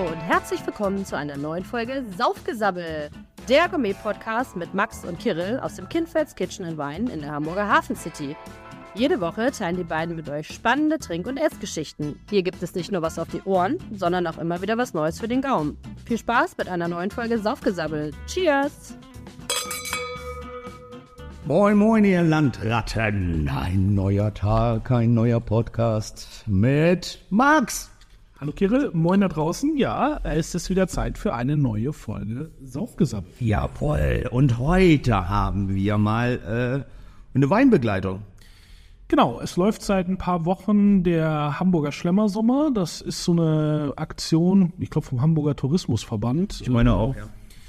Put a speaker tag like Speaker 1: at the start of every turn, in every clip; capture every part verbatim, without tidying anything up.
Speaker 1: und herzlich willkommen zu einer neuen Folge Saufgesabbel, der Gourmet-Podcast mit Max und Kirill aus dem Kindfelds Kitchen and Wine in der Hamburger Hafen City. Jede Woche teilen die beiden mit euch spannende Trink- und Essgeschichten. Hier gibt es nicht nur was auf die Ohren, sondern auch immer wieder was Neues für den Gaumen. Viel Spaß mit einer neuen Folge Saufgesabbel. Cheers!
Speaker 2: Moin, moin, ihr Landratten. Ein neuer Tag, ein neuer Podcast mit Max.
Speaker 3: Hallo Kirill, moin da draußen. Ja, es ist wieder Zeit für eine neue Folge Saufgesabbel.
Speaker 2: Jawohl, und heute haben wir mal äh, eine Weinbegleitung.
Speaker 3: Genau, es läuft seit ein paar Wochen der Hamburger Schlemmersommer. Das ist so eine Aktion, ich glaube vom Hamburger Tourismusverband.
Speaker 2: Ich meine auch, ja.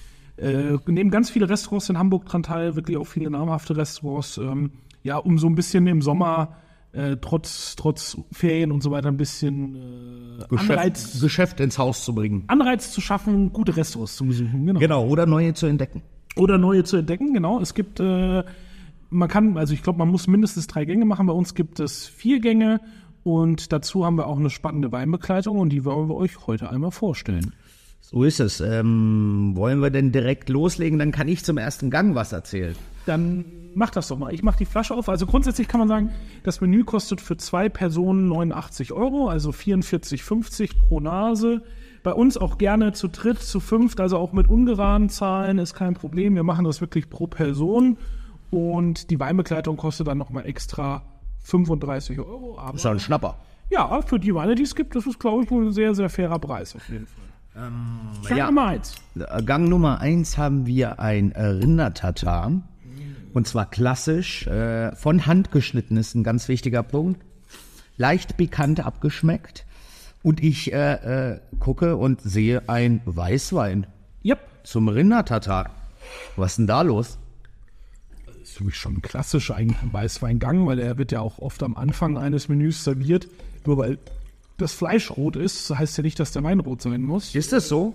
Speaker 3: Äh, nehmen ganz viele Restaurants in Hamburg dran teil, wirklich auch viele namhafte Restaurants, ähm, ja, um so ein bisschen im Sommer, äh, trotz, trotz Ferien und so weiter, ein bisschen äh,
Speaker 2: Geschäft,
Speaker 3: Anreiz,
Speaker 2: Geschäft ins Haus zu bringen.
Speaker 3: Anreiz zu schaffen, gute Restaurants zu besuchen. Genau.
Speaker 2: Genau, oder neue zu entdecken.
Speaker 3: Oder neue zu entdecken, genau. Es gibt, äh, man kann, also ich glaube, man muss mindestens drei Gänge machen. Bei uns gibt es vier Gänge und dazu haben wir auch eine spannende Weinbegleitung und die wollen wir euch heute einmal vorstellen.
Speaker 2: So ist es. Ähm, wollen wir denn direkt loslegen? Dann kann ich zum ersten Gang was erzählen.
Speaker 3: Dann mach das doch mal. Ich mache die Flasche auf. Also grundsätzlich kann man sagen, das Menü kostet für zwei Personen neunundachtzig Euro, also vierundvierzig fünfzig pro Nase. Bei uns auch gerne zu dritt, zu fünft, also auch mit ungeraden Zahlen ist kein Problem. Wir machen das wirklich pro Person und die Weinbegleitung kostet dann nochmal extra fünfunddreißig Euro. Aber
Speaker 2: Das ist ja ein Schnapper.
Speaker 3: ja, für die Weine, die es gibt, das ist, glaube ich, ein sehr, sehr fairer Preis auf jeden Fall.
Speaker 2: Ähm,
Speaker 3: Gang
Speaker 2: ja.
Speaker 3: Nummer eins.
Speaker 2: Gang Nummer eins haben wir ein Rindertatar. Und zwar klassisch, äh, von Hand geschnitten, ist ein ganz wichtiger Punkt. Leicht pikant abgeschmeckt. Und ich äh, äh, gucke und sehe ein Weißwein
Speaker 3: Yep.
Speaker 2: zum Rindertatar. Was ist denn da los?
Speaker 3: Das ist für mich schon klassisch ein Weißweingang, weil er wird ja auch oft am Anfang eines Menüs serviert. Nur weil das Fleisch rot ist, heißt ja nicht, dass der Wein rot sein muss.
Speaker 2: Ist das so?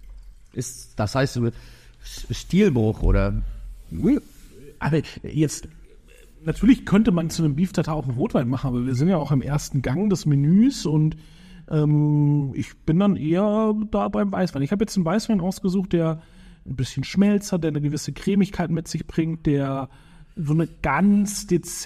Speaker 2: Ist, das heißt Stilbruch oder?
Speaker 3: Aber jetzt, natürlich könnte man zu einem Beef Tartar auch einen Rotwein machen, aber wir sind ja auch im ersten Gang des Menüs und ähm, ich bin dann eher da beim Weißwein. Ich habe jetzt einen Weißwein ausgesucht, der ein bisschen Schmelz hat, der eine gewisse Cremigkeit mit sich bringt, der so eine ganz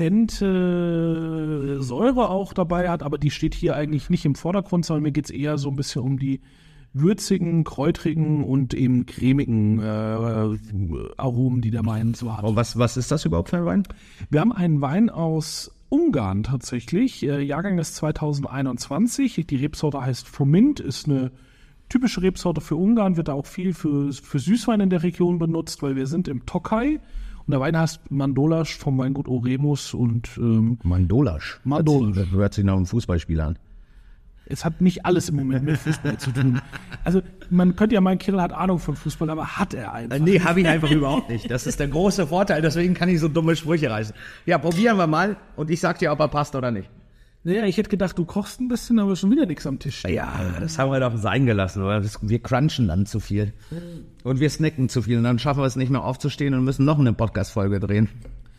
Speaker 3: dezente Säure auch dabei hat, aber die steht hier eigentlich nicht im Vordergrund, sondern mir geht es eher so ein bisschen um die würzigen, kräutrigen und eben cremigen äh, Aromen, die der Wein so hat.
Speaker 2: Oh, was, was ist das überhaupt für ein Wein?
Speaker 3: Wir haben einen Wein aus Ungarn tatsächlich. Äh, Jahrgang ist zweitausendeinundzwanzig. Die Rebsorte heißt Fomint, ist eine typische Rebsorte für Ungarn, wird da auch viel für, für Süßwein in der Region benutzt, weil wir sind im Tokai. Und der Wein heißt Mandolasch vom Weingut Oremus und ähm,
Speaker 2: Mandolasch.
Speaker 3: Mandolasch.
Speaker 2: Das hört sich nach einem Fußballspieler an.
Speaker 3: Es hat nicht alles im Moment mit Fußball zu tun. Also man könnte ja meinen, Kirill hat Ahnung von Fußball, aber hat er einfach.
Speaker 2: Nee, habe ich einfach überhaupt nicht. Das ist der große Vorteil, deswegen kann ich so dumme Sprüche reißen. Ja, probieren wir mal und ich sag dir, ob er passt oder nicht.
Speaker 3: Naja, ich hätte gedacht, du kochst ein bisschen, aber schon wieder nichts am Tisch.
Speaker 2: Ja, das haben wir doch sein gelassen, oder? Wir crunchen dann zu viel. Und wir snacken zu viel und dann schaffen wir es nicht mehr aufzustehen und müssen noch eine Podcast-Folge drehen.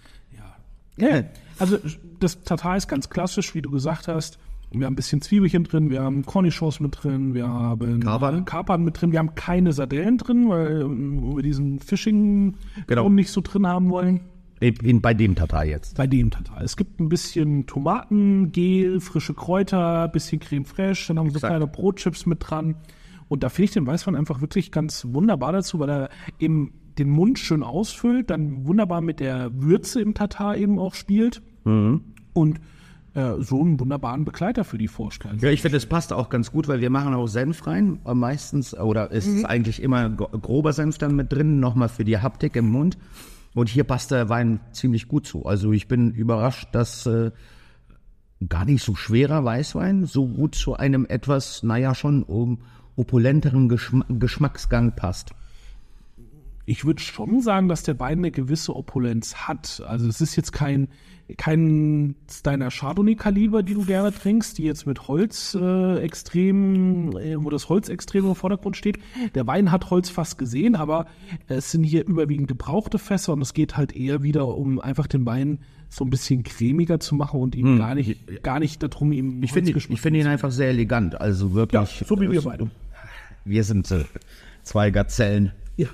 Speaker 3: Ja, ja. Also das Tatar ist ganz klassisch, wie du gesagt hast. Wir haben ein bisschen Zwiebelchen drin, wir haben Cornichons mit drin, wir haben
Speaker 2: Kapern.
Speaker 3: Kapern mit drin, wir haben keine Sardellen drin, weil wir diesen Fishing
Speaker 2: Genau.
Speaker 3: nicht so drin haben wollen.
Speaker 2: In, bei dem Tatar jetzt.
Speaker 3: Bei dem Tatar. Es gibt ein bisschen Tomatengel, frische Kräuter, ein bisschen Creme fraiche, dann haben wir so
Speaker 2: Exakt.
Speaker 3: kleine Brotchips mit dran. Und da finde ich den Weißwein einfach wirklich ganz wunderbar dazu, weil er eben den Mund schön ausfüllt, dann wunderbar mit der Würze im Tatar eben auch spielt.
Speaker 2: Mhm.
Speaker 3: Und äh, so einen wunderbaren Begleiter für die Vorstellung.
Speaker 2: Ja, ich finde, es passt auch ganz gut, weil wir machen auch Senf rein, äh, meistens, oder es ist eigentlich immer gro- grober Senf dann mit drin, nochmal für die Haptik im Mund. Und hier passt der Wein ziemlich gut zu. Also ich bin überrascht, dass äh, gar nicht so schwerer Weißwein so gut zu einem etwas, naja, schon um, opulenteren Geschm- Geschmacksgang passt.
Speaker 3: Ich würde schon sagen, dass der Wein eine gewisse Opulenz hat. Also es ist jetzt kein, kein deiner Chardonnay-Kaliber, die du gerne trinkst, die jetzt mit Holz äh, extrem, äh, wo das Holz extrem im Vordergrund steht. Der Wein hat Holz fast gesehen, aber es sind hier überwiegend gebrauchte Fässer und es geht halt eher wieder um einfach den Wein so ein bisschen cremiger zu machen und ihm hm. gar nicht, gar nicht darum, ihm
Speaker 2: Ich finde ich finde ihn einfach sehr elegant, also wirklich.
Speaker 3: Ja, so wie wir beide.
Speaker 2: wir sind äh, zwei Gazellen.
Speaker 3: Ja.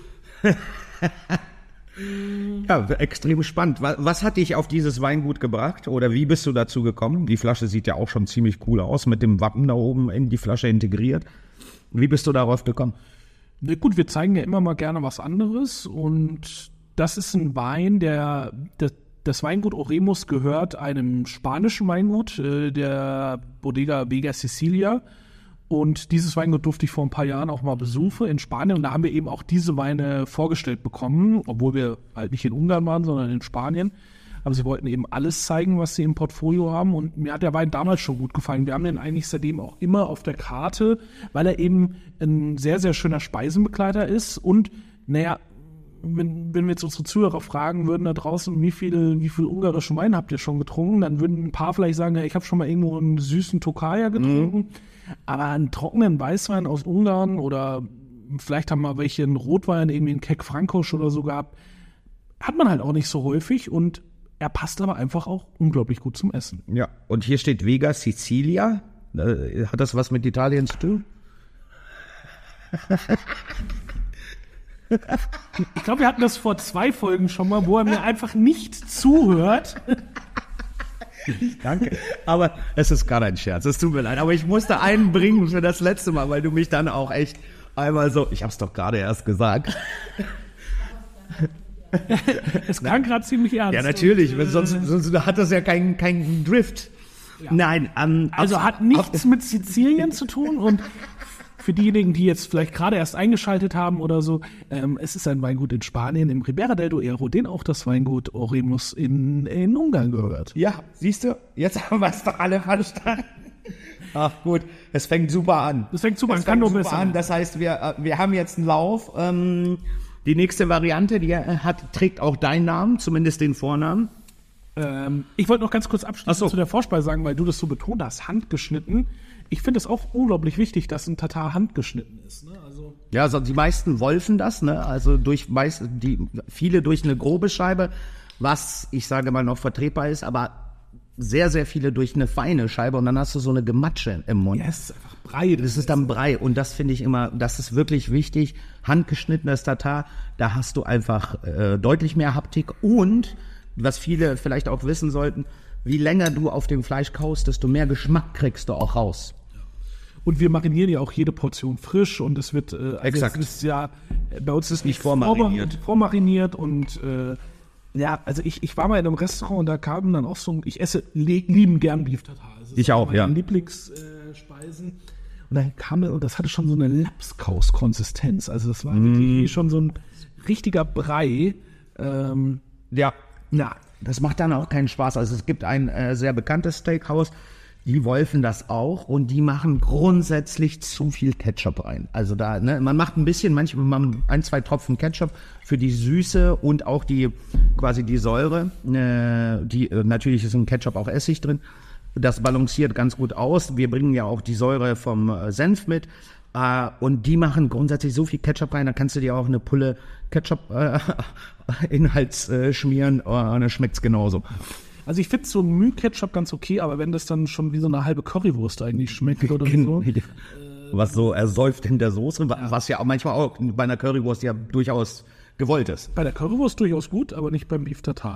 Speaker 2: Ja, extrem spannend. Was, was hat dich auf dieses Weingut gebracht oder wie bist du dazu gekommen? Die Flasche sieht ja auch schon ziemlich cool aus, mit dem Wappen da oben in die Flasche integriert. Wie bist du darauf gekommen?
Speaker 3: Na gut, wir zeigen ja immer mal gerne was anderes und das ist ein Wein, der, der das Weingut Oremus gehört einem spanischen Weingut, äh, der Bodega Vega Sicilia. Und dieses Weingut durfte ich vor ein paar Jahren auch mal besuchen in Spanien. Und da haben wir eben auch diese Weine vorgestellt bekommen, obwohl wir halt nicht in Ungarn waren, sondern in Spanien. Aber sie wollten eben alles zeigen, was sie im Portfolio haben. Und mir hat der Wein damals schon gut gefallen. Wir haben den eigentlich seitdem auch immer auf der Karte, weil er eben ein sehr, sehr schöner Speisenbegleiter ist. Und naja, wenn, wenn wir jetzt unsere Zuhörer fragen würden da draußen, wie viel, wie viel ungarischen Wein habt ihr schon getrunken, dann würden ein paar vielleicht sagen, ja, ich habe schon mal irgendwo einen süßen Tokaja getrunken. Mhm. Aber einen trockenen Weißwein aus Ungarn oder vielleicht haben wir welche einen Rotwein, irgendwie einen Keck Frankosch oder so gehabt, hat man halt auch nicht so häufig und er passt aber einfach auch unglaublich gut zum Essen.
Speaker 2: Ja, und hier steht Vega Sicilia. Hat das was mit Italien zu tun?
Speaker 3: Ich glaube, wir hatten das vor zwei Folgen schon mal, wo er mir einfach nicht zuhört.
Speaker 2: Danke. Aber es ist gar ein Scherz, es tut mir leid. Aber ich musste einen bringen für das letzte Mal, weil du mich dann auch echt einmal so, ich hab's doch gerade erst gesagt.
Speaker 3: Es klang gerade ziemlich ernst.
Speaker 2: Ja, natürlich, und, sonst, sonst hat das ja keinen kein Drift. Ja. Nein. Ähm,
Speaker 3: also
Speaker 2: ab,
Speaker 3: hat nichts
Speaker 2: ab,
Speaker 3: mit Sizilien zu tun und für diejenigen, die jetzt vielleicht gerade erst eingeschaltet haben oder so, ähm, es ist ein Weingut in Spanien, im Ribera del Duero, den auch das Weingut Oremus in, in Ungarn gehört.
Speaker 2: Ja, siehst du, jetzt haben wir es doch alle verstanden. Ach gut, es fängt super an.
Speaker 3: Es fängt super an, kann nur besser
Speaker 2: an. Das heißt, wir, wir haben jetzt einen Lauf. Ähm, die nächste Variante, die hat, trägt auch deinen Namen, zumindest den Vornamen.
Speaker 3: Ähm, ich wollte noch ganz kurz abschließend so. zu der Vorspeise sagen, weil du das so betont hast, handgeschnitten. Ich finde es auch unglaublich wichtig, dass ein Tatar handgeschnitten ist. Ne? Also
Speaker 2: ja, also die meisten wolfen das, ne? Also durch meist, die viele durch eine grobe Scheibe, was ich sage mal noch vertretbar ist, aber sehr, sehr viele durch eine feine Scheibe und dann hast du so eine Gematsche im Mund.
Speaker 3: Ja, es ist einfach Brei.
Speaker 2: Das ist dann Brei und das finde ich immer, das ist wirklich wichtig. Handgeschnittenes Tatar, da hast du einfach äh, deutlich mehr Haptik und, was viele vielleicht auch wissen sollten, wie länger du auf dem Fleisch kaust, desto mehr Geschmack kriegst du auch raus.
Speaker 3: Und wir marinieren ja auch jede Portion frisch und es wird, äh, also
Speaker 2: exakt.
Speaker 3: Es ist ja, bei uns ist
Speaker 2: nicht vormariniert.
Speaker 3: Vormariniert und äh, ja, also ich, ich war mal in einem Restaurant und da kamen dann auch so, ich esse lieben gern Beef Tartar. Also
Speaker 2: ich auch, ja.
Speaker 3: Meine Lieblingsspeisen. Äh, und dann kam und das hatte schon so eine Lapskaus-Konsistenz. Also das war mm. wirklich schon so ein richtiger Brei. Ähm,
Speaker 2: ja, ja, das macht dann auch keinen Spaß. Also es gibt ein äh, sehr bekanntes Steakhouse, die wolfen das auch und die machen grundsätzlich zu viel Ketchup rein. Also da, ne, man macht ein bisschen, manchmal man ein, zwei Tropfen Ketchup für die Süße und auch die quasi die Säure. Äh, die äh, natürlich ist im Ketchup auch Essig drin. Das balanciert ganz gut aus. Wir bringen ja auch die Säure vom äh, Senf mit. Uh, und die machen grundsätzlich so viel Ketchup rein, da kannst du dir auch eine Pulle Ketchup äh, in den Hals äh, schmieren uh, und dann schmeckt's genauso.
Speaker 3: Also ich finde so Müh-Ketchup ganz okay, aber wenn das dann schon wie so eine halbe Currywurst eigentlich schmeckt oder so.
Speaker 2: Was so ersäuft in der Soße, was ja auch manchmal auch bei einer Currywurst ja durchaus gewollt ist.
Speaker 3: Bei der Currywurst durchaus gut, aber nicht beim Beef Tartar.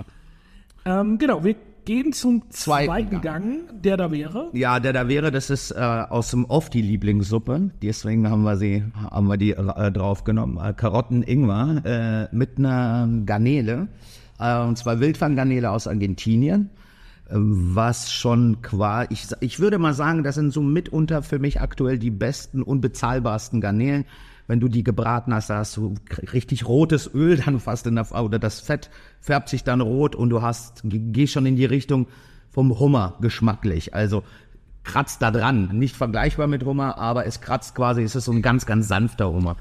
Speaker 3: Ähm, genau, wir gehen zum zweiten, zweiten Gang, der da wäre.
Speaker 2: Ja, der da wäre, das ist äh, aus dem Off die Lieblingssuppe. Deswegen haben wir sie, haben wir die äh, draufgenommen. Äh, Karotten, Ingwer äh, mit einer Garnele. Äh, und zwar Wildfanggarnele aus Argentinien. Äh, was schon quasi, ich, ich würde mal sagen, das sind so mitunter für mich aktuell die besten, unbezahlbarsten Garnelen. Wenn du die gebraten hast, da hast du richtig rotes Öl dann fast in der, oder das Fett färbt sich dann rot und du hast, gehst schon in die Richtung vom Hummer geschmacklich. Also kratzt da dran. Nicht vergleichbar mit Hummer, aber es kratzt quasi, es ist so ein ganz, ganz sanfter Hummer.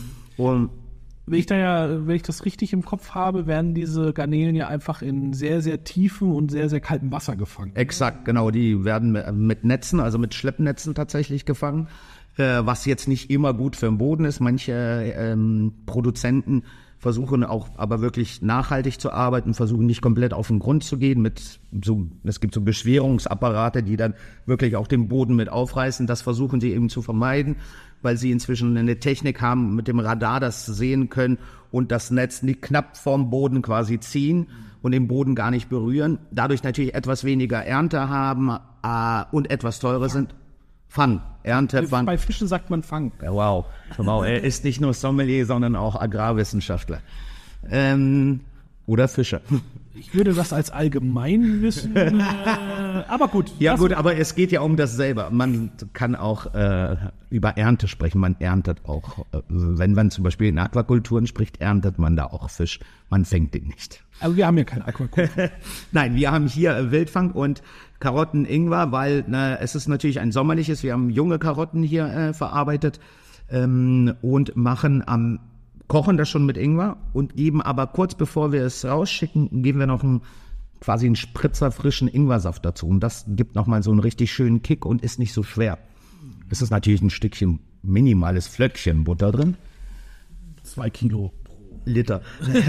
Speaker 2: Und
Speaker 3: wenn ich da ja, wenn ich das richtig im Kopf habe, werden diese Garnelen ja einfach in sehr, sehr tiefem und sehr, sehr kaltem Wasser gefangen.
Speaker 2: Exakt, genau. Die werden mit Netzen, also mit Schleppnetzen tatsächlich gefangen. Was jetzt nicht immer gut für den Boden ist. Manche ähm, Produzenten versuchen auch aber wirklich nachhaltig zu arbeiten, versuchen nicht komplett auf den Grund zu gehen mit so, es gibt so Beschwerungsapparate, die dann wirklich auch den Boden mit aufreißen. Das versuchen sie eben zu vermeiden, weil sie inzwischen eine Technik haben, mit dem Radar das sehen können und das Netz nicht knapp vorm Boden quasi ziehen und den Boden gar nicht berühren. Dadurch natürlich etwas weniger Ernte haben äh, und etwas teurer sind. Fang, Ernte, Fang.
Speaker 3: Bei Fischen sagt man Fang.
Speaker 2: Ja, wow, wow. Er ist nicht nur Sommelier, sondern auch Agrarwissenschaftler. Ähm, oder Fischer.
Speaker 3: Ich würde das als Allgemeinwissen, äh, aber gut.
Speaker 2: Ja gut, aber es geht ja um dasselbe. Man kann auch äh, über Ernte sprechen. Man erntet auch, äh, wenn man zum Beispiel in Aquakulturen spricht, erntet man da auch Fisch. Man fängt den nicht.
Speaker 3: Aber wir haben ja keine Aquakultur.
Speaker 2: Nein, wir haben hier Wildfang und Karotten, Ingwer, weil na, es ist natürlich ein sommerliches. Wir haben junge Karotten hier äh, verarbeitet ähm, und machen am kochen das schon mit Ingwer und geben aber kurz bevor wir es rausschicken, geben wir noch einen, quasi einen Spritzer frischen Ingwersaft dazu. Und das gibt nochmal so einen richtig schönen Kick und ist nicht so schwer. Es ist natürlich ein Stückchen minimales Flöckchen Butter drin.
Speaker 3: Zwei Kilo
Speaker 2: Liter.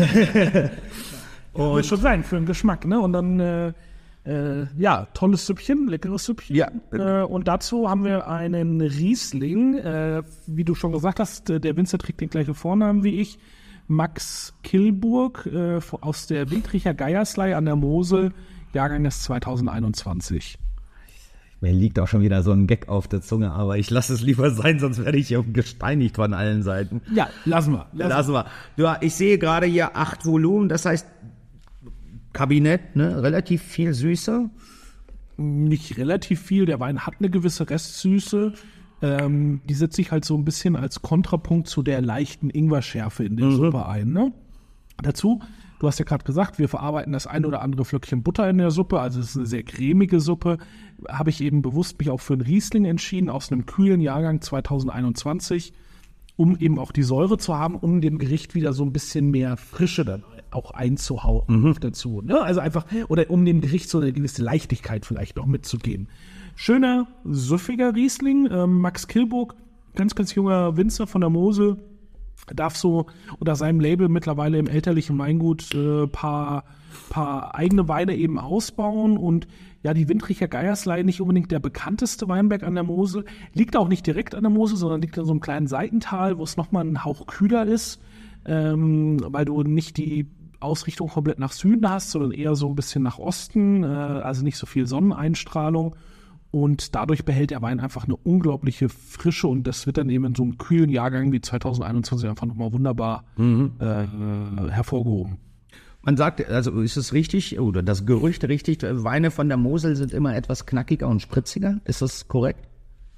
Speaker 3: Und muss schon sein für den Geschmack, ne? Und dann, äh, äh, ja, tolles Süppchen, leckeres Süppchen.
Speaker 2: Ja.
Speaker 3: Äh, und dazu haben wir einen Riesling, äh, wie du schon gesagt hast, der Winzer trägt den gleichen Vornamen wie ich, Max Kilburg, äh, aus der Wildricher Geierslei an der Mosel, Jahrgang des zwanzig einundzwanzig.
Speaker 2: Mir liegt auch schon wieder so ein Gag auf der Zunge, aber ich lasse es lieber sein, sonst werde ich hier gesteinigt von allen Seiten.
Speaker 3: Ja, lassen wir. Lassen,
Speaker 2: lassen wir. Ja, ich sehe gerade hier acht Volumen, das heißt Kabinett, ne, relativ viel Süße.
Speaker 3: Nicht relativ viel, der Wein hat eine gewisse Restsüße. Ähm, die setzt sich halt so ein bisschen als Kontrapunkt zu der leichten Ingwerschärfe in der mhm. Suppe ein. Ne? Dazu, du hast ja gerade gesagt, wir verarbeiten das ein oder andere Flöckchen Butter in der Suppe, also es ist eine sehr cremige Suppe. Habe ich eben bewusst mich auch für einen Riesling entschieden, aus einem kühlen Jahrgang zwanzig einundzwanzig, um eben auch die Säure zu haben, um dem Gericht wieder so ein bisschen mehr Frische dann auch einzuhauen mhm. dazu. Ne? Also einfach, oder um dem Gericht so eine gewisse Leichtigkeit vielleicht noch mitzugeben. Schöner, süffiger Riesling, ähm, Max Kilburg, ganz, ganz junger Winzer von der Mosel, darf so unter seinem Label mittlerweile im elterlichen Weingut äh, paar, paar eigene Weine eben ausbauen und ja, die Wildricher Geierslei, nicht unbedingt der bekannteste Weinberg an der Mosel, liegt auch nicht direkt an der Mosel, sondern liegt in so einem kleinen Seitental, wo es nochmal einen Hauch kühler ist, ähm, weil du nicht die Ausrichtung komplett nach Süden hast, sondern eher so ein bisschen nach Osten, äh, also nicht so viel Sonneneinstrahlung. Und dadurch behält der Wein einfach eine unglaubliche Frische und das wird dann eben in so einem kühlen Jahrgang wie zwanzig einundzwanzig einfach nochmal wunderbar mhm. äh, hervorgehoben.
Speaker 2: Man sagt, also ist es richtig, oder das Gerücht richtig, Weine von der Mosel sind immer etwas knackiger und spritziger, ist das korrekt?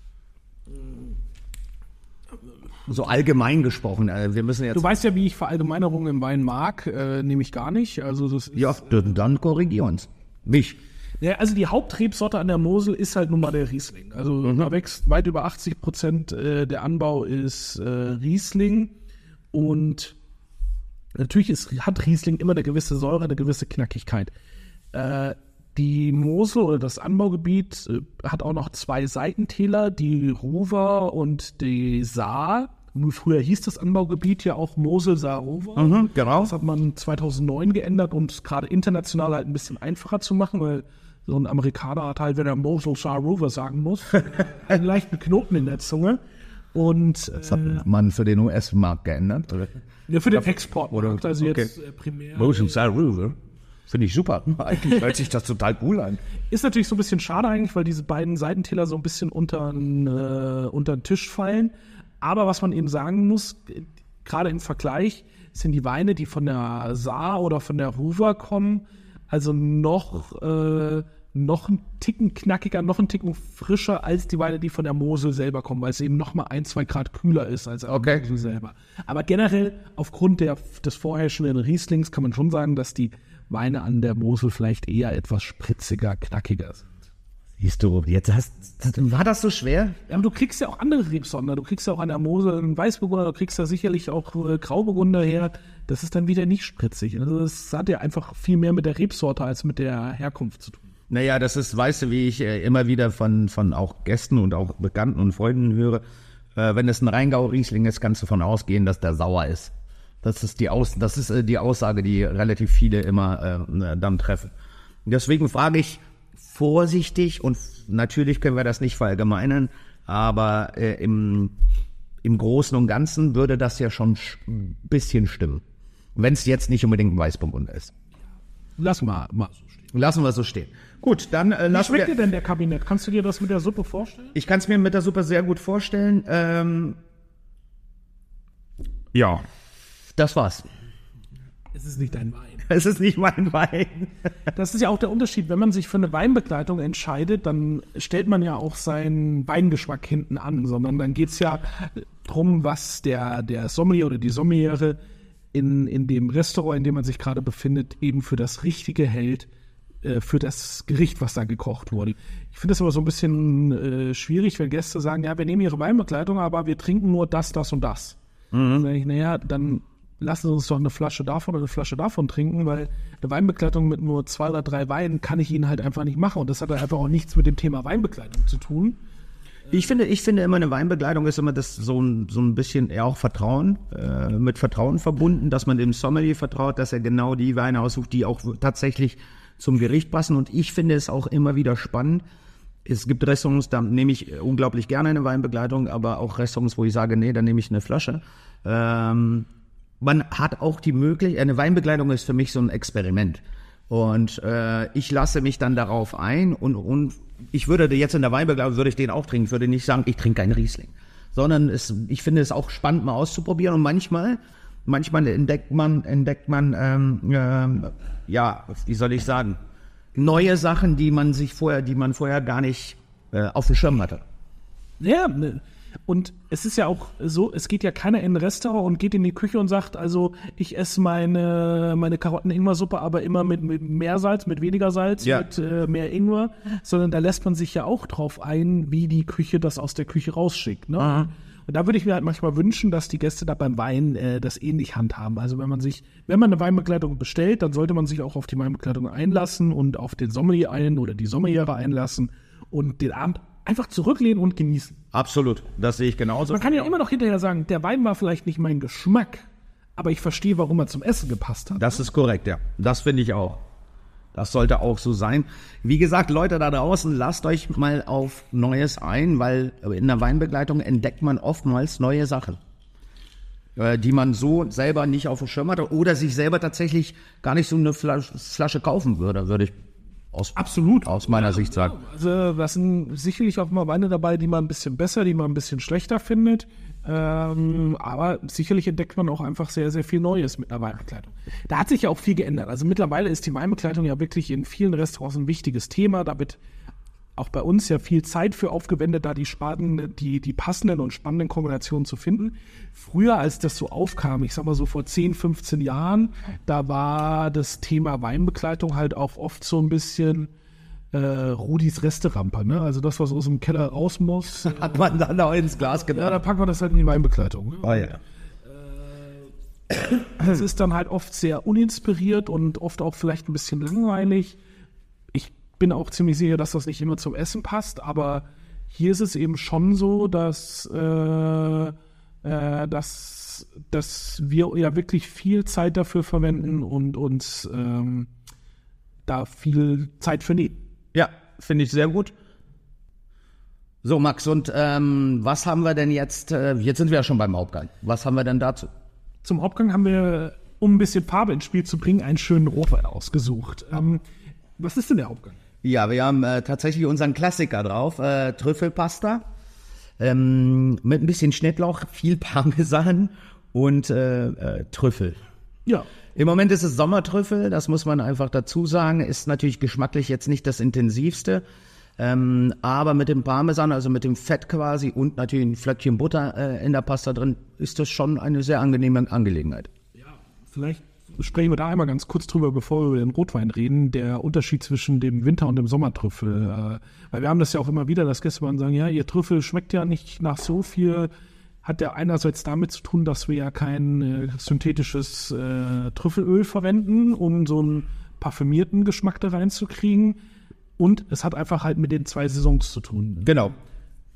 Speaker 2: So allgemein gesprochen, wir müssen jetzt...
Speaker 3: Du weißt ja, wie ich Verallgemeinerungen im Wein mag, äh, nehme ich gar nicht. Also das ist,
Speaker 2: ja, dann korrigier uns. Mich.
Speaker 3: Ja, also die Hauptrebsorte an der Mosel ist halt nun mal der Riesling. Also mhm. da wächst weit über achtzig Prozent äh, der Anbau ist äh, Riesling und natürlich ist, hat Riesling immer eine gewisse Säure, eine gewisse Knackigkeit. Äh, die Mosel oder das Anbaugebiet äh, hat auch noch zwei Seitentäler, die Ruwer und die Saar. Früher hieß das Anbaugebiet ja auch Mosel-Saar-Ruwer.
Speaker 2: Mhm, genau.
Speaker 3: Das hat man zweitausendneun geändert, um es gerade international halt ein bisschen einfacher zu machen, weil so ein Amerikaner hat halt, wenn er Mosel-Saar-Ruwer sagen muss, einen leichten Knoten in der Zunge. Und,
Speaker 2: das hat man für den U S-Markt geändert? Oder?
Speaker 3: Ja, für den Export. Oder, also
Speaker 2: okay.
Speaker 3: jetzt äh, primär.
Speaker 2: Mosel-Saar-Ruwer. Finde ich super. Eigentlich hört sich das total cool an.
Speaker 3: Ist natürlich so ein bisschen schade eigentlich, weil diese beiden Seitentäler so ein bisschen unter den äh, unter den Tisch fallen. Aber was man eben sagen muss, gerade im Vergleich sind die Weine, die von der Saar oder von der Ruwer kommen, also noch, äh, noch ein Ticken knackiger, noch ein Ticken frischer als die Weine, die von der Mosel selber kommen, weil es eben noch mal ein, zwei Grad kühler ist als der
Speaker 2: okay.
Speaker 3: Mosel selber. Aber generell, aufgrund der, des vorherrschenden Rieslings kann man schon sagen, dass die Weine an der Mosel vielleicht eher etwas spritziger, knackiger sind.
Speaker 2: Siehst du, jetzt hast, war das so schwer?
Speaker 3: Ja, aber du kriegst ja auch andere Rebsorten. Du kriegst ja auch an der Mosel einen Weißburgunder, du kriegst ja sicherlich auch äh, Grauburgunder her. Das ist dann wieder nicht spritzig. Also das hat ja einfach viel mehr mit der Rebsorte als mit der Herkunft zu tun.
Speaker 2: Naja, das ist, weißt du, wie ich äh, immer wieder von, von auch Gästen und auch Bekannten und Freunden höre, äh, wenn es ein Rheingau-Riesling ist, kannst du davon ausgehen, dass der sauer ist. Das ist die Aus, das ist äh, die Aussage, die relativ viele immer äh, dann treffen. Deswegen frage ich vorsichtig, und natürlich können wir das nicht verallgemeinern, aber äh, im, im Großen und Ganzen würde das ja schon ein bisschen stimmen. Wenn es jetzt nicht unbedingt ein Weißburgunder ist.
Speaker 3: Lass mal, mal so stehen.
Speaker 2: Lassen wir es so stehen. Gut, dann äh,
Speaker 3: Wie
Speaker 2: lassen wir...
Speaker 3: schmeckt dir denn der Kabinett? Kannst du dir das mit der Suppe vorstellen?
Speaker 2: Ich kann es mir mit der Suppe sehr gut vorstellen. Ähm, ja, das war's.
Speaker 3: Es ist nicht dein Wein.
Speaker 2: Es ist nicht mein Wein.
Speaker 3: Das ist ja auch der Unterschied. Wenn man sich für eine Weinbegleitung entscheidet, dann stellt man ja auch seinen Weingeschmack hinten an, sondern dann geht's ja drum, was der, der Sommelier oder die Sommeliere in, in dem Restaurant, in dem man sich gerade befindet, eben für das Richtige hält, äh, für das Gericht, was da gekocht wurde. Ich finde das aber so ein bisschen äh, schwierig, wenn Gäste sagen, ja, wir nehmen ihre Weinbegleitung, aber wir trinken nur das, das und das. Mhm. Dann sage ich, naja, dann lassen Sie uns doch eine Flasche davon oder eine Flasche davon trinken, weil eine Weinbegleitung mit nur zwei oder drei Weinen kann ich Ihnen halt einfach nicht machen. Und das hat einfach auch nichts mit dem Thema Weinbegleitung zu tun.
Speaker 2: Ich finde, ich finde immer, eine Weinbegleitung ist immer das so ein, so ein bisschen eher auch Vertrauen, äh, mit Vertrauen verbunden, dass man dem Sommelier vertraut, dass er genau die Weine aussucht, die auch tatsächlich zum Gericht passen. Und ich finde es auch immer wieder spannend. Es gibt Restaurants, da nehme ich unglaublich gerne eine Weinbegleitung, aber auch Restaurants, wo ich sage, nee, da nehme ich eine Flasche. Ähm, Man hat auch die Möglichkeit, eine Weinbegleitung ist für mich so ein Experiment. Und äh, ich lasse mich dann darauf ein und, und ich würde jetzt in der Weinbegleitung, würde ich den auch trinken, würde nicht sagen, ich trinke keinen Riesling. Sondern es, ich finde es auch spannend, mal auszuprobieren. Und manchmal, manchmal entdeckt man, entdeckt man, ähm, ähm, ja, wie soll ich sagen, neue Sachen, die man sich vorher, die man vorher gar nicht äh, auf dem Schirm hatte.
Speaker 3: Ja, ne. Und es ist ja auch so, es geht ja keiner in ein Restaurant und geht in die Küche und sagt, also ich esse meine, meine Karotten-Ingwer-Suppe, aber immer mit, mit mehr Salz, mit weniger Salz,
Speaker 2: ja.
Speaker 3: mit äh, mehr Ingwer, sondern da lässt man sich ja auch drauf ein, wie die Küche das aus der Küche rausschickt. Ne?
Speaker 2: Aha.
Speaker 3: Und da würde ich mir halt manchmal wünschen, dass die Gäste da beim Wein äh, das ähnlich handhaben. Also wenn man sich, wenn man eine Weinbegleitung bestellt, dann sollte man sich auch auf die Weinbegleitung einlassen und auf den Sommelier ein oder die Sommeliere einlassen und den Abend einfach zurücklehnen und genießen.
Speaker 2: Absolut, das sehe ich genauso.
Speaker 3: Man kann ja immer noch hinterher sagen, der Wein war vielleicht nicht mein Geschmack, aber ich verstehe, warum er zum Essen gepasst hat.
Speaker 2: Das ist korrekt, ja. Das finde ich auch. Das sollte auch so sein. Wie gesagt, Leute da draußen, lasst euch mal auf Neues ein, weil in der Weinbegleitung entdeckt man oftmals neue Sachen, die man so selber nicht auf dem Schirm hatte oder sich selber tatsächlich gar nicht so eine Flasche kaufen würde, würde ich Aus,
Speaker 3: Absolut.
Speaker 2: Aus meiner Sicht sagen.
Speaker 3: Also, da sind sicherlich auch mal Weine dabei, die man ein bisschen besser, die man ein bisschen schlechter findet. Ähm, aber sicherlich entdeckt man auch einfach sehr, sehr viel Neues mit einer Weinbegleitung. Da hat sich ja auch viel geändert. Also mittlerweile ist die Weinbegleitung ja wirklich in vielen Restaurants ein wichtiges Thema. Da wird auch bei uns ja viel Zeit für aufgewendet, da die spannenden, die, die passenden und spannenden Kombinationen zu finden. Früher, als das so aufkam, ich sag mal so vor zehn, fünfzehn Jahren, da war das Thema Weinbegleitung halt auch oft so ein bisschen äh, Rudis Resterampe, ne? Also das, was aus dem Keller raus muss.
Speaker 2: Hat man dann auch ins Glas getan.
Speaker 3: Ja, da packt man das halt in die Weinbegleitung. Ne?
Speaker 2: Oh ja.
Speaker 3: Es ist dann halt oft sehr uninspiriert und oft auch vielleicht ein bisschen langweilig. Ich bin auch ziemlich sicher, dass das nicht immer zum Essen passt, aber hier ist es eben schon so, dass, äh, äh, dass, dass wir ja wirklich viel Zeit dafür verwenden und uns ähm, da viel Zeit für nehmen.
Speaker 2: Ja, finde ich sehr gut. So, Max, und ähm, was haben wir denn jetzt? Äh, jetzt sind wir ja schon beim Hauptgang. Was haben wir denn dazu?
Speaker 3: Zum Hauptgang haben wir, um ein bisschen Farbe ins Spiel zu bringen, einen schönen Rotwein ausgesucht. Ähm, was ist denn der Hauptgang?
Speaker 2: Ja, wir haben äh, tatsächlich unseren Klassiker drauf, äh, Trüffelpasta, ähm, mit ein bisschen Schnittlauch, viel Parmesan und äh, äh, Trüffel.
Speaker 3: Ja.
Speaker 2: Im Moment ist es Sommertrüffel, das muss man einfach dazu sagen, ist natürlich geschmacklich jetzt nicht das intensivste, ähm, aber mit dem Parmesan, also mit dem Fett quasi und natürlich ein Flöckchen Butter äh, in der Pasta drin, ist das schon eine sehr angenehme Angelegenheit.
Speaker 3: Ja, vielleicht sprechen wir da einmal ganz kurz drüber, bevor wir über den Rotwein reden, der Unterschied zwischen dem Winter- und dem Sommertrüffel. Äh, weil wir haben das ja auch immer wieder, dass Gäste sagen, ja, ihr Trüffel schmeckt ja nicht nach so viel. Hat ja einerseits damit zu tun, dass wir ja kein äh, synthetisches äh, Trüffelöl verwenden, um so einen parfümierten Geschmack da reinzukriegen. Und es hat einfach halt mit den zwei Saisons zu tun.
Speaker 2: Genau.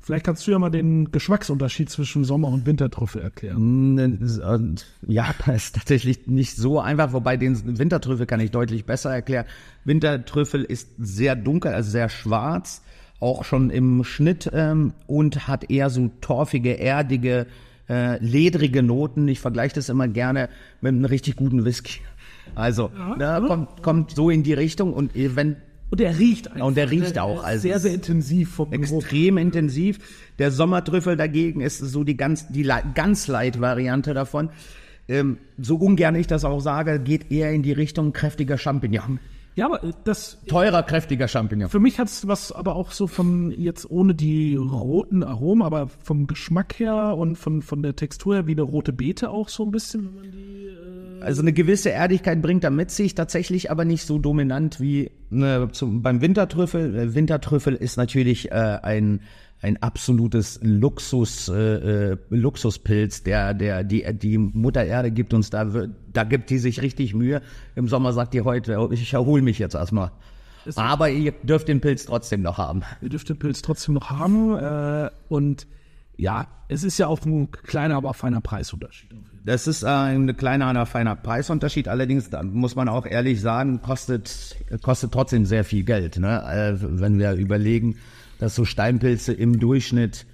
Speaker 3: Vielleicht kannst du ja mal den Geschmacksunterschied zwischen Sommer- und Wintertrüffel erklären.
Speaker 2: Ja, das ist tatsächlich nicht so einfach, wobei den Wintertrüffel kann ich deutlich besser erklären. Wintertrüffel ist sehr dunkel, also sehr schwarz, auch schon im Schnitt ähm, und hat eher so torfige, erdige, äh, ledrige Noten. Ich vergleiche das immer gerne mit einem richtig guten Whisky. Also, ja, ne, kommt, kommt so in die Richtung und wenn
Speaker 3: Und der riecht einfach.
Speaker 2: Und der riecht auch. Also
Speaker 3: sehr, sehr intensiv vom Geruch.
Speaker 2: Extrem intensiv. Der Sommertrüffel dagegen ist so die ganz, die ganz Light-Variante davon. Ähm, so ungern ich das auch sage, geht eher in die Richtung kräftiger Champignon.
Speaker 3: Ja, aber das...
Speaker 2: Teurer, kräftiger Champignon.
Speaker 3: Für mich hat's was aber auch so von, jetzt ohne die roten Aromen, aber vom Geschmack her und von, von der Textur her wie eine rote Beete auch so ein bisschen, wenn man die... Äh
Speaker 2: Also eine gewisse Erdigkeit bringt er mit sich, tatsächlich aber nicht so dominant wie ne, zum, beim Wintertrüffel. Wintertrüffel ist natürlich äh, ein ein absolutes Luxus äh, äh, Luxuspilz, der der die die Mutter Erde gibt uns da da gibt die sich richtig Mühe. Im Sommer sagt die heute, ich erhole mich jetzt erstmal. Aber ihr dürft den Pilz trotzdem noch haben.
Speaker 3: Ihr dürft den Pilz trotzdem noch haben äh, und ja, es ist ja auch ein kleiner, aber feiner Preisunterschied.
Speaker 2: Das ist äh, ein kleiner, aber feiner Preisunterschied. Allerdings, da muss man auch ehrlich sagen, kostet kostet trotzdem sehr viel Geld. Ne? Äh, wenn wir überlegen, dass so Steinpilze im Durchschnitt,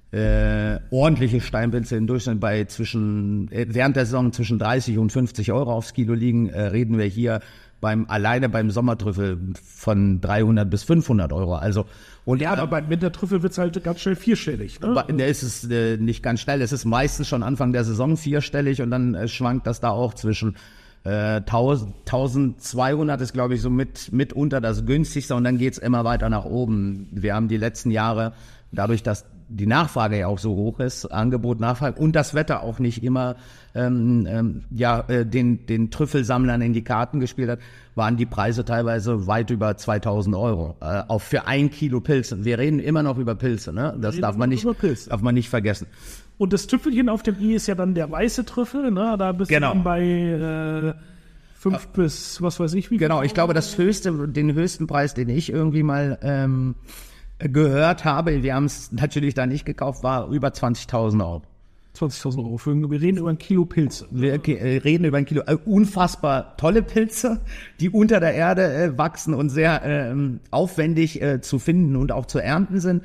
Speaker 2: äh, ordentliche Steinpilze im Durchschnitt bei zwischen, äh, während der Saison zwischen dreißig und fünfzig Euro aufs Kilo liegen, äh, reden wir hier beim, alleine beim Sommertrüffel von dreihundert bis fünfhundert Euro. Also, und
Speaker 3: ja, aber beim Wintertrüffel wird's halt ganz schnell vierstellig. Ne?
Speaker 2: Da ist es äh, nicht ganz schnell. Es ist meistens schon Anfang der Saison vierstellig und dann äh, schwankt das da auch zwischen äh, tausendzweihundert ist, glaube ich, so mit mitunter das günstigste und dann geht's immer weiter nach oben. Wir haben die letzten Jahre, dadurch, dass die Nachfrage ja auch so hoch ist, Angebot, Nachfrage und das Wetter auch nicht immer ähm, ähm, ja äh, den den Trüffelsammlern in die Karten gespielt hat, waren die Preise teilweise weit über zweitausend Euro äh, auch für ein Kilo Pilze. Wir reden immer noch über Pilze, ne? Das darf man nicht darf man nicht vergessen.
Speaker 3: Und das Tüpfelchen auf dem i ist ja dann der weiße Trüffel, ne? Da bist
Speaker 2: genau.
Speaker 3: du dann bei äh, fünf äh, bis was weiß ich wie.
Speaker 2: Genau, ich glaube, das höchste, den höchsten Preis, den ich irgendwie mal ähm, gehört habe, wir haben es natürlich da nicht gekauft, war über zwanzigtausend Euro.
Speaker 3: zwanzigtausend Euro. Für, wir reden über ein Kilo Pilze.
Speaker 2: Wir reden über ein Kilo. Äh, unfassbar tolle Pilze, die unter der Erde äh, wachsen und sehr äh, aufwendig äh, zu finden und auch zu ernten sind.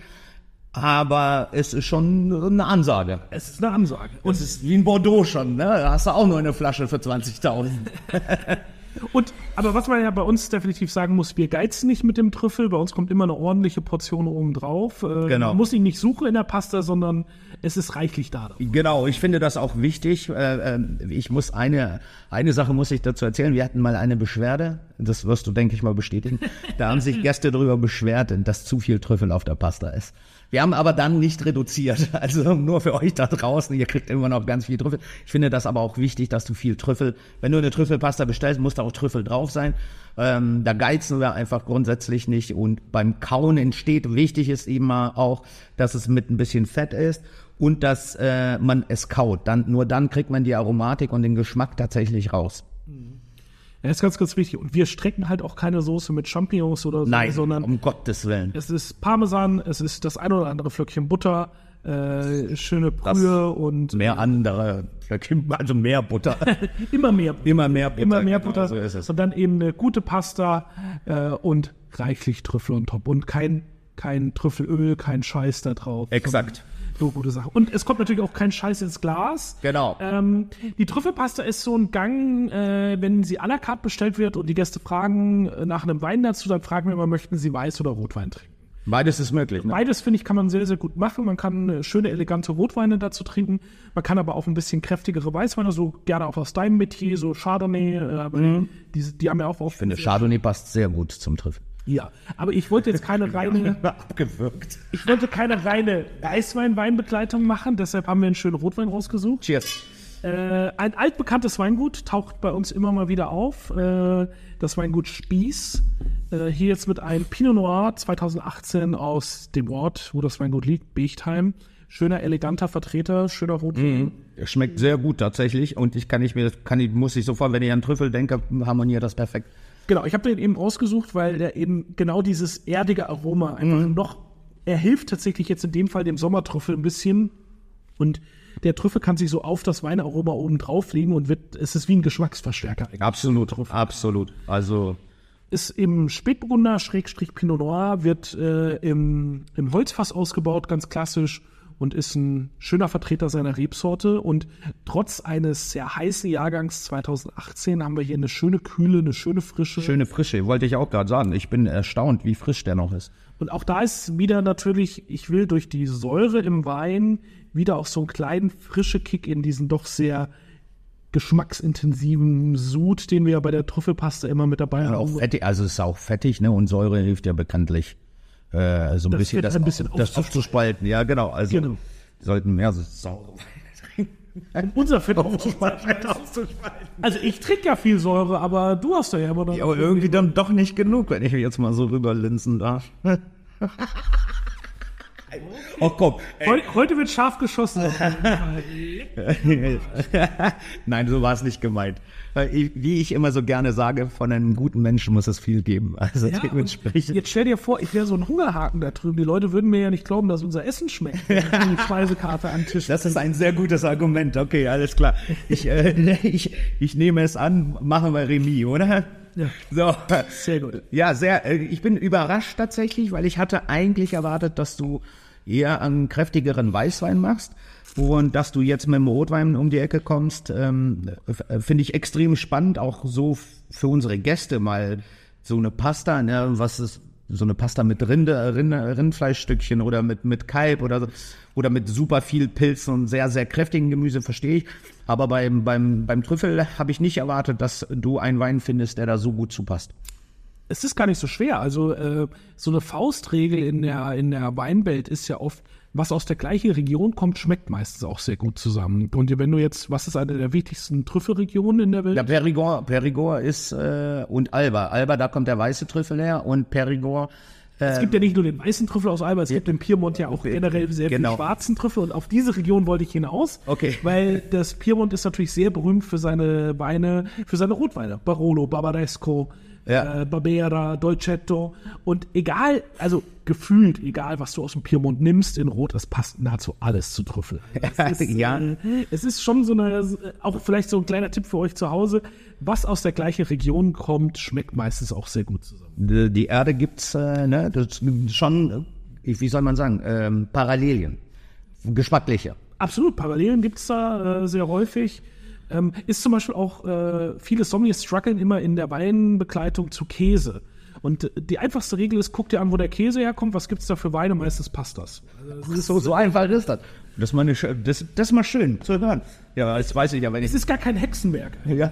Speaker 2: Aber es ist schon eine Ansage.
Speaker 3: Es ist eine Ansage.
Speaker 2: Und es ist wie ein Bordeaux schon, ne? Da hast du auch nur eine Flasche für zwanzigtausend.
Speaker 3: Und, aber was man ja bei uns definitiv sagen muss, wir geizen nicht mit dem Trüffel. Bei uns kommt immer eine ordentliche Portion oben drauf. Äh,
Speaker 2: genau.
Speaker 3: Man muss ihn nicht suchen in der Pasta, sondern es ist reichlich da.
Speaker 2: Genau, ich finde das auch wichtig. Äh, ich muss eine, eine Sache muss ich dazu erzählen. Wir hatten mal eine Beschwerde. Das wirst du, denke ich mal, bestätigen. Da haben sich Gäste darüber beschwert, dass zu viel Trüffel auf der Pasta ist. Wir haben aber dann nicht reduziert. Also nur für euch da draußen, ihr kriegt immer noch ganz viel Trüffel. Ich finde das aber auch wichtig, dass du viel Trüffel, wenn du eine Trüffelpasta bestellst, muss da auch Trüffel drauf sein. Ähm, da geizen wir einfach grundsätzlich nicht. Und beim Kauen entsteht, wichtig ist eben auch, dass es mit ein bisschen Fett ist und dass äh, man es kaut. Dann, nur dann kriegt man die Aromatik und den Geschmack tatsächlich raus.
Speaker 3: Das ist ganz, ganz wichtig. Und wir strecken halt auch keine Soße mit Champignons oder so,
Speaker 2: Nein,
Speaker 3: sondern
Speaker 2: um Gottes Willen.
Speaker 3: Es ist Parmesan, es ist das ein oder andere Flöckchen Butter, äh, schöne Brühe und
Speaker 2: mehr andere, also mehr Butter.
Speaker 3: Immer mehr Butter.
Speaker 2: Immer mehr Butter.
Speaker 3: Immer mehr Butter.
Speaker 2: Genau, so ist es.
Speaker 3: Und dann eben eine gute Pasta äh, und reichlich Trüffel on top. Und kein, kein Trüffelöl, kein Scheiß da drauf.
Speaker 2: Exakt.
Speaker 3: So gute Sache. Und es kommt natürlich auch kein Scheiß ins Glas.
Speaker 2: Genau.
Speaker 3: Ähm, die Trüffelpasta ist so ein Gang, äh, wenn sie à la carte bestellt wird und die Gäste fragen äh, nach einem Wein dazu, dann fragen wir immer, möchten sie Weiß- oder Rotwein trinken?
Speaker 2: Beides ist möglich. Ne?
Speaker 3: Beides, finde ich, kann man sehr, sehr gut machen. Man kann äh, schöne, elegante Rotweine dazu trinken. Man kann aber auch ein bisschen kräftigere Weißweine, so gerne auch aus deinem Metier, so Chardonnay. Äh, mhm. die, die haben ja auch oft.
Speaker 2: Ich finde, Chardonnay passt sehr gut zum Trüffel.
Speaker 3: Ja, aber ich wollte jetzt keine reine,
Speaker 2: abgewürgt.
Speaker 3: Ich wollte keine reine Weißwein-Weinbegleitung machen, deshalb haben wir einen schönen Rotwein rausgesucht.
Speaker 2: Cheers.
Speaker 3: Äh, ein altbekanntes Weingut taucht bei uns immer mal wieder auf, äh, das Weingut Spieß. Äh, hier jetzt mit einem Pinot Noir zweitausendachtzehn aus dem Ort, wo das Weingut liegt, Bechtheim. Schöner, eleganter Vertreter, schöner Rotwein.
Speaker 2: Mhm. Er schmeckt sehr gut tatsächlich und ich kann nicht mehr, kann ich, muss ich sofort, wenn ich an Trüffel denke, harmoniert das perfekt.
Speaker 3: Genau, ich habe den eben ausgesucht, weil der eben genau dieses erdige Aroma einfach mhm. noch er hilft tatsächlich jetzt in dem Fall dem Sommertrüffel ein bisschen. Und der Trüffel kann sich so auf das Weinaroma oben drauflegen und wird, es ist wie ein Geschmacksverstärker.
Speaker 2: Absolut, absolut. Also
Speaker 3: ist im Spätburgunder Schrägstrich Pinot Noir, wird äh, im, im Holzfass ausgebaut, ganz klassisch, und ist ein schöner Vertreter seiner Rebsorte. Und trotz eines sehr heißen Jahrgangs zweitausendachtzehn haben wir hier eine schöne Kühle, eine schöne Frische.
Speaker 2: Schöne Frische, wollte ich auch gerade sagen. Ich bin erstaunt, wie frisch der noch ist.
Speaker 3: Und auch da ist wieder natürlich, ich will durch die Säure im Wein wieder auch so einen kleinen frische Kick in diesen doch sehr geschmacksintensiven Sud, den wir ja bei der Trüffelpaste immer mit dabei haben.
Speaker 2: Auch fettig, also es ist auch fettig, ne? Und Säure hilft ja bekanntlich äh, so ein
Speaker 3: das
Speaker 2: bisschen
Speaker 3: das, ein bisschen
Speaker 2: das aufzuspalten. Ja, genau. Also
Speaker 3: genau.
Speaker 2: Wir sollten mehr so saure Weine trinken.
Speaker 3: Unser Fett aufzuspalten. Also ich trinke ja viel Säure, aber du hast da ja immer noch.
Speaker 2: Ja, aber irgendwie dann doch nicht genug, wenn ich jetzt mal so rüberlinsen darf. Oh komm.
Speaker 3: Heute, heute wird scharf geschossen.
Speaker 2: Nein, so war es nicht gemeint. Wie ich immer so gerne sage, von einem guten Menschen muss es viel geben. Also
Speaker 3: Ja,
Speaker 2: dementsprechend.
Speaker 3: jetzt stell dir vor, ich wäre so ein Hungerhaken da drüben. Die Leute würden mir ja nicht glauben, dass unser Essen schmeckt, wenn die Speisekarte an den Tisch.
Speaker 2: Das ist ein sehr gutes Argument. Okay, alles klar. Ich, äh, ich, ich nehme es an, machen wir Remis, oder?
Speaker 3: Ja.
Speaker 2: So.
Speaker 3: Sehr gut.
Speaker 2: Ja, sehr. äh, Ich bin überrascht tatsächlich, weil ich hatte eigentlich erwartet, dass du eher einen kräftigeren Weißwein machst und dass du jetzt mit dem Rotwein um die Ecke kommst, ähm, f- finde ich extrem spannend, auch so f- für unsere Gäste mal so eine Pasta, ne, was ist so eine Pasta mit Rinde, Rinde, Rindfleischstückchen oder mit, mit Kalb oder so, oder mit super viel Pilzen und sehr, sehr kräftigen Gemüse, verstehe ich. Aber beim, beim, beim Trüffel habe ich nicht erwartet, dass du einen Wein findest, der da so gut zupasst.
Speaker 3: Es ist gar nicht so schwer. Also äh, so eine Faustregel in der, in der Weinwelt ist ja oft, was aus der gleichen Region kommt, schmeckt meistens auch sehr gut zusammen. Und wenn du jetzt, was ist eine der wichtigsten Trüffelregionen in der Welt?
Speaker 2: Ja, Périgord, Périgord ist, äh, und Alba. Alba, da kommt der weiße Trüffel her und Périgord.
Speaker 3: Es gibt ja nicht nur den weißen Trüffel aus Alba, es gibt im Piemont ja auch generell sehr
Speaker 2: Genau.
Speaker 3: viel schwarzen Trüffel. Und auf diese Region wollte ich hinaus,
Speaker 2: Okay.
Speaker 3: weil das Piemont ist natürlich sehr berühmt für seine Weine, für seine Rotweine. Barolo, Barbaresco,
Speaker 2: Ja.
Speaker 3: äh, Barbera, Dolcetto. Und egal, also gefühlt, egal was du aus dem Piemont nimmst in Rot, das passt nahezu alles zu Trüffel. Es ist,
Speaker 2: Ja.
Speaker 3: äh, es ist schon so eine, auch vielleicht so ein kleiner Tipp für euch zu Hause, was aus der gleichen Region kommt, schmeckt meistens auch sehr gut zusammen.
Speaker 2: Die, die Erde gibt's, äh, ne, das ist schon, äh, wie soll man sagen, ähm, Parallelien. Geschmackliche.
Speaker 3: Absolut, Parallelen gibt's da äh, sehr häufig. Ähm, ist zum Beispiel auch, äh, viele Sommeliers strugglen immer in der Weinbegleitung zu Käse. Und äh, die einfachste Regel ist, guck dir an, wo der Käse herkommt, was gibt's da für Weine, meistens passt das. Also, es ist
Speaker 2: So, so einfach ist das. Das ist mal, eine, schö- das, das ist mal schön zu hören. Ja, das weiß ich ja, wenn ich.
Speaker 3: es ist gar kein Hexenwerk.
Speaker 2: Ja.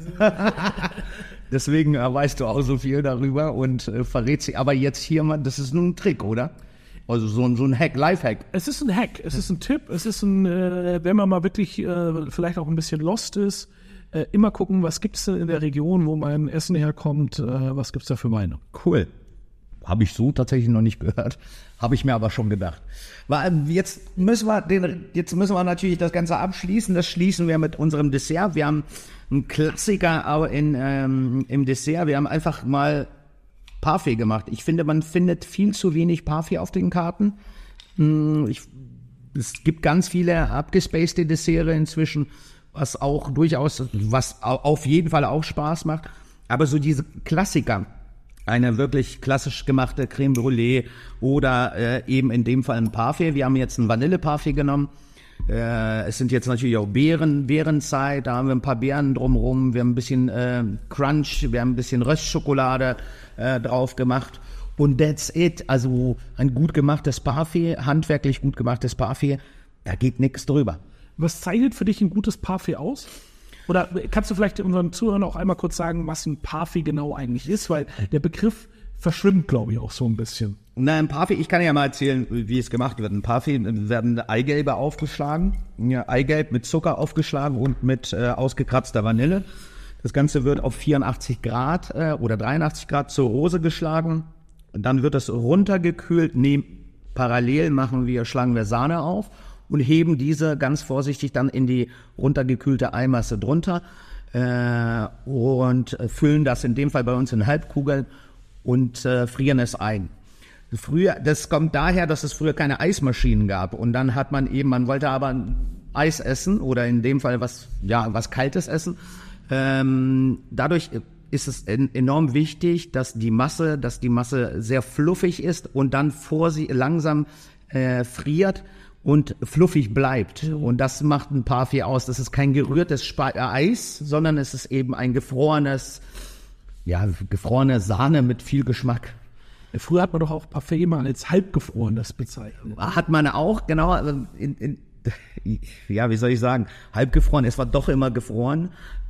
Speaker 2: Deswegen äh, weißt du auch so viel darüber und äh, verrät sie. Aber jetzt hier mal, das ist nur ein Trick, oder? Also so, ein- so ein Hack, Lifehack.
Speaker 3: Es ist ein Hack, es ist ein Tipp, es ist ein, äh, wenn man mal wirklich äh, vielleicht auch ein bisschen lost ist, äh, immer gucken, was gibt's denn in der Region, wo mein Essen herkommt, äh, was gibt's da für Weine.
Speaker 2: Cool. Habe ich so tatsächlich noch nicht gehört. Habe ich mir aber schon gedacht. Weil, ähm, Jetzt müssen wir den, jetzt müssen wir natürlich das Ganze abschließen. Das schließen wir mit unserem Dessert. Wir haben einen Klassiker aber in, ähm, im Dessert. Wir haben einfach mal Parfait gemacht. Ich finde, man findet viel zu wenig Parfait auf den Karten. Hm, Ich, es gibt ganz viele abgespacede Desserts inzwischen, was auch durchaus, was au- auf jeden Fall auch Spaß macht. Aber so diese Klassiker, eine wirklich klassisch gemachte Creme Brûlée oder äh, eben in dem Fall ein Parfait. Wir haben jetzt ein Vanille-Parfait genommen. Äh, es sind jetzt natürlich auch Beeren, Beerenzeit, da haben wir ein paar Beeren drumherum, wir haben ein bisschen äh, Crunch, wir haben ein bisschen Röstschokolade äh, drauf gemacht und that's it. Also ein gut gemachtes Parfait, handwerklich gut gemachtes Parfait, da geht nichts drüber.
Speaker 3: Was zeichnet für dich ein gutes Parfait aus? Oder kannst du vielleicht unseren Zuhörern auch einmal kurz sagen, was ein Parfait genau eigentlich ist? Weil der Begriff verschwimmt, glaube ich, auch so ein bisschen.
Speaker 2: Na, ein Parfait, ich kann ja mal erzählen, wie es gemacht wird. Ein Parfait werden Eigelbe aufgeschlagen, ja, Eigelb mit Zucker aufgeschlagen und mit äh, ausgekratzter Vanille. Das Ganze wird auf vierundachtzig Grad äh, oder dreiundachtzig Grad zur Rose geschlagen. Und dann wird das runtergekühlt. Nehm, parallel machen wir, schlagen wir Sahne auf und heben diese ganz vorsichtig dann in die runtergekühlte Eimasse drunter äh, und füllen das in dem Fall bei uns in Halbkugeln und äh, frieren es ein. früher, das kommt daher, dass es früher keine Eismaschinen gab. Und dann hat man eben, man wollte aber Eis essen oder in dem Fall was, ja, was Kaltes essen. Ähm, dadurch ist es en- enorm wichtig, dass die Masse, dass die Masse sehr fluffig ist und dann vor sie langsam äh, friert und fluffig bleibt. Und das macht ein Parfait aus. Das ist kein gerührtes Spe- äh, Eis, sondern es ist eben ein gefrorenes, ja, gefrorene Sahne mit viel Geschmack.
Speaker 3: Früher hat man doch auch Parfait mal als halbgefrorenes bezeichnet.
Speaker 2: Hat man auch, genau, also in, in, ja, wie soll ich sagen, halbgefroren. Es war doch immer gefroren,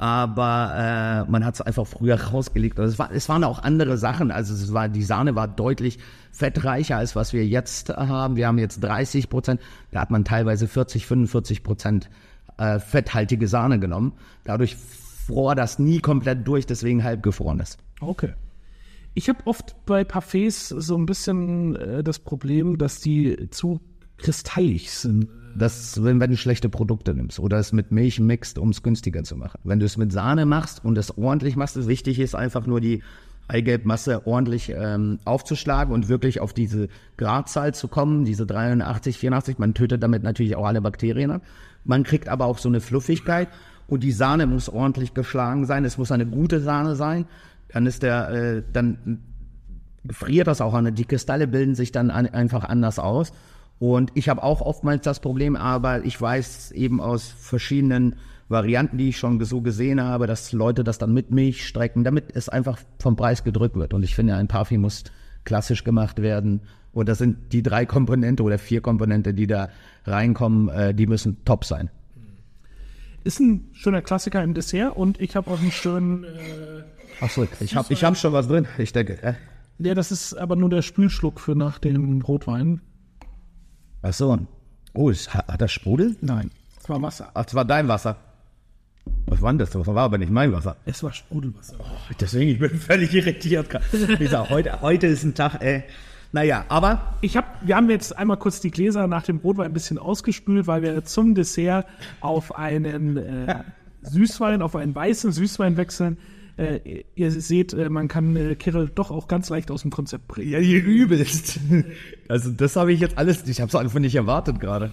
Speaker 2: aber äh, man hat es einfach früher rausgelegt. Also es, war, es waren auch andere Sachen. Also es war, die Sahne war deutlich fettreicher, als was wir jetzt haben. Wir haben jetzt dreißig Prozent. Da hat man teilweise vierzig, fünfundvierzig Prozent äh, fetthaltige Sahne genommen. Dadurch fror das nie komplett durch, deswegen halbgefroren ist.
Speaker 3: Okay. Ich habe oft bei Parfaits so ein bisschen äh, das Problem, dass die zu kristallig sind.
Speaker 2: Das, wenn, wenn du schlechte Produkte nimmst oder es mit Milch mixt, um es günstiger zu machen. Wenn du es mit Sahne machst und es ordentlich machst, ist wichtig ist einfach nur die Eigelbmasse ordentlich ähm, aufzuschlagen und wirklich auf diese Gradzahl zu kommen, diese dreiundachtzig, vierundachtzig. Man tötet damit natürlich auch alle Bakterien ab. Man kriegt aber auch so eine Fluffigkeit und die Sahne muss ordentlich geschlagen sein. Es muss eine gute Sahne sein. Dann ist der, äh, dann friert das auch an. Die Kristalle bilden sich dann an, einfach anders aus. Und ich habe auch oftmals das Problem, aber ich weiß eben aus verschiedenen Varianten, die ich schon so gesehen habe, dass Leute das dann mit Milch strecken, damit es einfach vom Preis gedrückt wird. Und ich finde, ein Parfüm muss klassisch gemacht werden. Und das sind die drei Komponente oder vier Komponente, die da reinkommen, äh, die müssen top sein.
Speaker 3: Ist ein schöner Klassiker im Dessert und ich habe auch einen schönen... Äh
Speaker 2: Ach so, ich habe ich hab schon was drin, ich denke. Äh.
Speaker 3: Ja, das ist aber nur der Spülschluck für nach dem Rotwein.
Speaker 2: Ach so. Oh, ist, hat das Sprudel?
Speaker 3: Nein, es war Wasser.
Speaker 2: Ach, das war dein Wasser. Was war denn das? Das war aber nicht mein Wasser.
Speaker 3: Es war Sprudelwasser.
Speaker 2: Oh, deswegen, ich bin völlig irritiert. Wie gesagt, heute, heute ist ein Tag, ey. Naja, aber...
Speaker 3: Ich hab, wir haben jetzt einmal kurz die Gläser nach dem Rotwein ein bisschen ausgespült, weil wir zum Dessert auf einen äh, Süßwein, auf einen weißen Süßwein wechseln. Äh, ihr seht, äh, man kann äh, Kirill doch auch ganz leicht aus dem Konzept bringen.
Speaker 2: Ja, hier übelst. Also das habe ich jetzt alles, ich habe es einfach nicht erwartet gerade.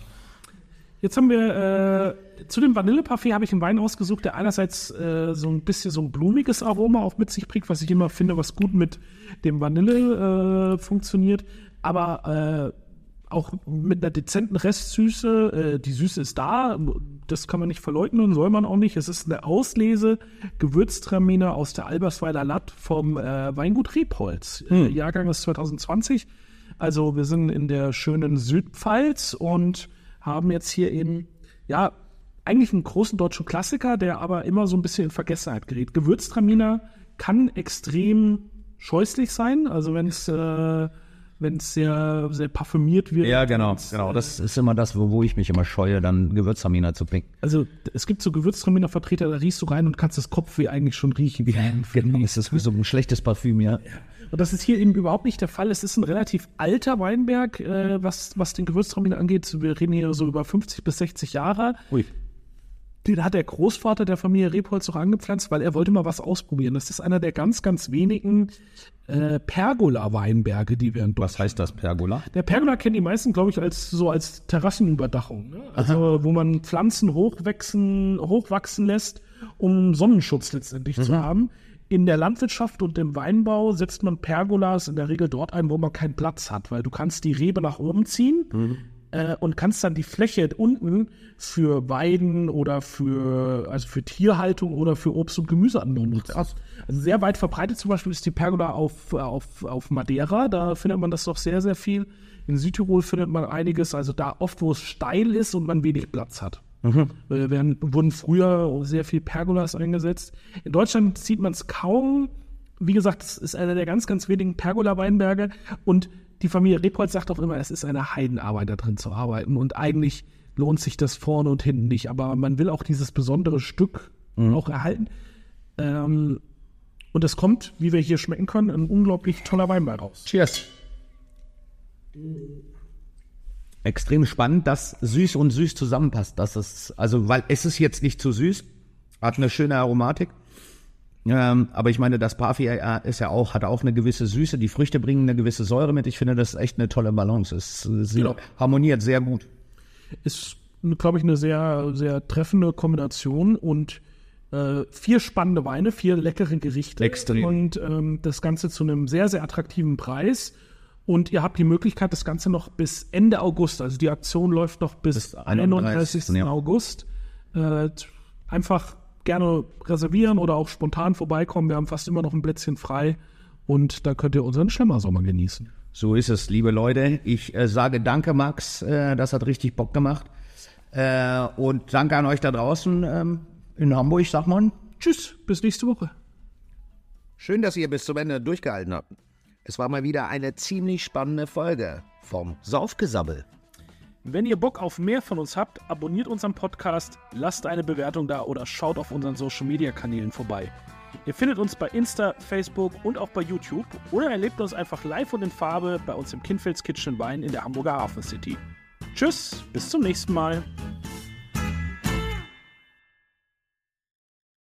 Speaker 3: Jetzt haben wir, äh, zu dem Vanilleparfait habe ich einen Wein ausgesucht, der einerseits äh, so ein bisschen so ein blumiges Aroma auch mit sich bringt, was ich immer finde, was gut mit dem Vanille äh, funktioniert, aber äh, auch mit einer dezenten Restsüße. Äh, die Süße ist da, das kann man nicht verleugnen, soll man auch nicht. Es ist eine Auslese Gewürztraminer aus der Albersweiler Latt vom äh, Weingut Rebholz. Hm. Äh, Jahrgang ist zwanzig zwanzig. Also wir sind in der schönen Südpfalz und haben jetzt hier eben, ja, eigentlich einen großen deutschen Klassiker, der aber immer so ein bisschen in Vergessenheit gerät. Gewürztraminer kann extrem scheußlich sein, also wenn es äh, wenn es sehr, sehr parfümiert wird.
Speaker 2: Ja, genau, genau. Das ist immer das, wo, wo ich mich immer scheue, dann Gewürztraminer zu trinken.
Speaker 3: Also es gibt so Gewürztraminer-Vertreter, da riechst du rein und kannst das Kopfweh eigentlich schon riechen. Wie ein
Speaker 2: Genau, es ist wie so ein schlechtes Parfüm, ja.
Speaker 3: Ja. Und das ist hier eben überhaupt nicht der Fall. Es ist ein relativ alter Weinberg, äh, was, was den Gewürztraminer angeht. Wir reden hier so über fünfzig bis sechzig Jahre.
Speaker 2: Ui.
Speaker 3: Den hat der Großvater der Familie Rebholz auch angepflanzt, weil er wollte mal was ausprobieren. Das ist einer der ganz, ganz wenigen äh, Pergola-Weinberge, die wir in Deutschland.
Speaker 2: Was heißt das, Pergola?
Speaker 3: Der Pergola kennen die meisten, glaube ich, als so als Terrassenüberdachung. Ne? Also Aha. wo man Pflanzen hochwachsen, hochwachsen lässt, um Sonnenschutz letztendlich mhm. zu haben. In der Landwirtschaft und im Weinbau setzt man Pergolas in der Regel dort ein, wo man keinen Platz hat, weil du kannst die Rebe nach oben ziehen mhm. äh, und kannst dann die Fläche unten für Weiden oder für, also für Tierhaltung oder für Obst- und Gemüseanbau nutzen. Also sehr weit verbreitet zum Beispiel ist die Pergola auf, auf, auf Madeira, da findet man das doch sehr, sehr viel. In Südtirol findet man einiges, also da oft, wo es steil ist und man wenig Platz hat. Mhm. Äh, werden, wurden früher sehr viel Pergolas eingesetzt. In Deutschland sieht man es kaum. Wie gesagt, es ist einer der ganz, ganz wenigen Pergola-Weinberge. Und die Familie Rebholz sagt auch immer, es ist eine Heidenarbeit, da drin zu arbeiten. Und eigentlich lohnt sich das vorne und hinten nicht. Aber man will auch dieses besondere Stück mhm. auch erhalten. Ähm, und es kommt, wie wir hier schmecken können, ein unglaublich toller Wein bei raus.
Speaker 2: Cheers. Extrem spannend, dass süß und süß zusammenpasst. Das ist, also, weil es ist jetzt nicht zu süß, hat eine schöne Aromatik. Ähm, aber ich meine, das Parfait ist ja auch, hat auch eine gewisse Süße. Die Früchte bringen eine gewisse Säure mit. Ich finde, das ist echt eine tolle Balance. Es, es
Speaker 3: Genau.
Speaker 2: harmoniert sehr gut.
Speaker 3: Ist, glaube ich, eine sehr, sehr treffende Kombination und äh, vier spannende Weine, vier leckere Gerichte.
Speaker 2: Extrem.
Speaker 3: Und ähm, das Ganze zu einem sehr, sehr attraktiven Preis. Und ihr habt die Möglichkeit, das Ganze noch bis Ende August, also die Aktion läuft noch bis, bis einunddreißigsten
Speaker 2: Ja.
Speaker 3: August. Äh, einfach gerne reservieren oder auch spontan vorbeikommen. Wir haben fast immer noch ein Plätzchen frei und da könnt ihr unseren Schlemmersommer genießen.
Speaker 2: So ist es, liebe Leute. Ich äh, sage danke, Max. Äh, das hat richtig Bock gemacht. Äh, und danke an euch da draußen ähm, in Hamburg, sagt man.
Speaker 3: Tschüss, bis nächste Woche.
Speaker 4: Schön, dass ihr bis zum Ende durchgehalten habt. Es war mal wieder eine ziemlich spannende Folge vom Saufgesabbel.
Speaker 3: Wenn ihr Bock auf mehr von uns habt, abonniert unseren Podcast, lasst eine Bewertung da oder schaut auf unseren Social-Media-Kanälen vorbei. Ihr findet uns bei Insta, Facebook und auch bei YouTube oder erlebt uns einfach live und in Farbe bei uns im Kinfelds Kitchen Wein in der Hamburger Hafen City. Tschüss, bis zum nächsten Mal.